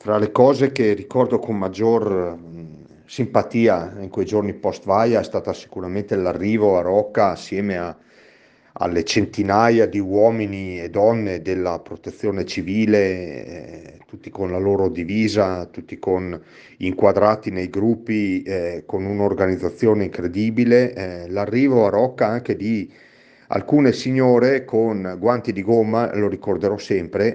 Fra le cose che ricordo con maggior simpatia in quei giorni post-Vaia è stata sicuramente l'arrivo a Rocca alle centinaia di uomini e donne della protezione civile, tutti con la loro divisa, inquadrati nei gruppi, con un'organizzazione incredibile. L'arrivo a Rocca anche di alcune signore con guanti di gomma, lo ricorderò sempre,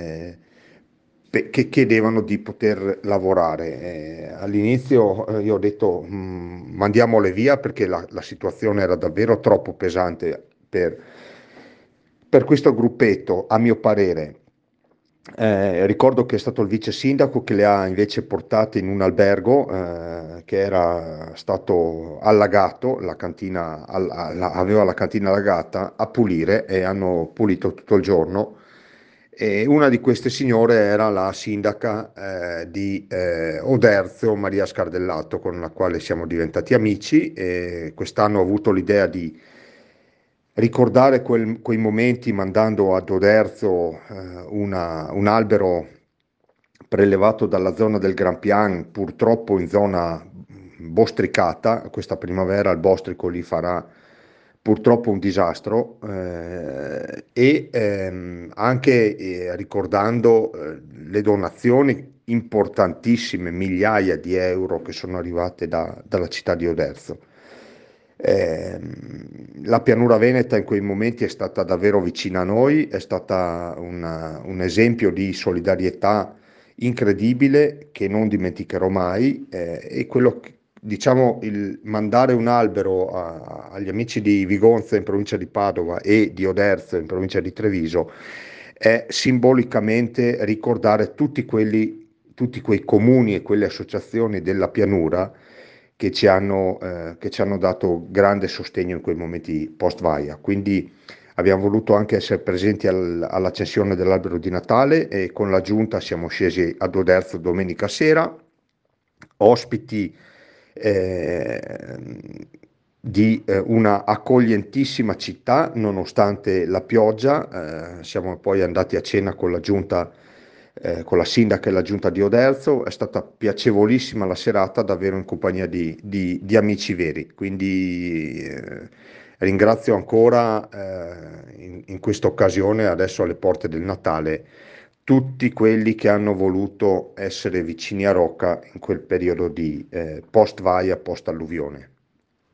che chiedevano di poter lavorare. All'inizio io ho detto mandiamole via perché la situazione era davvero troppo pesante per questo gruppetto, a mio parere. Ricordo che è stato il vice sindaco che le ha invece portate in un albergo che era stato allagato, la cantina aveva la cantina allagata, a pulire, e hanno pulito tutto il giorno. E una di queste signore era la sindaca di Oderzio, Maria Scardellato, con la quale siamo diventati amici, e quest'anno ho avuto l'idea di ricordare quei momenti mandando ad Oderzo un albero prelevato dalla zona del Grampian, purtroppo in zona bostricata. Questa primavera il bostrico lì farà purtroppo un disastro, anche ricordando le donazioni importantissime, migliaia di euro che sono arrivate dalla città di Oderzo. La pianura veneta in quei momenti è stata davvero vicina a noi, è stata un esempio di solidarietà incredibile che non dimenticherò mai, e diciamo, il mandare un albero agli amici di Vigonza in provincia di Padova e di Oderzo in provincia di Treviso è simbolicamente ricordare tutti quei comuni e quelle associazioni della pianura che ci hanno dato grande sostegno in quei momenti post-Vaia. Quindi abbiamo voluto anche essere presenti all'accensione dell'albero di Natale, e con la giunta siamo scesi ad Oderzo domenica sera, ospiti eh, di una accoglientissima città nonostante la pioggia. Siamo poi andati a cena con la giunta, con la sindaca e la giunta di Oderzo. È stata piacevolissima la serata, davvero in compagnia di amici veri. Quindi ringrazio ancora in questa occasione, adesso alle porte del Natale, tutti quelli che hanno voluto essere vicini a Rocca in quel periodo di post-Vaia, post-alluvione.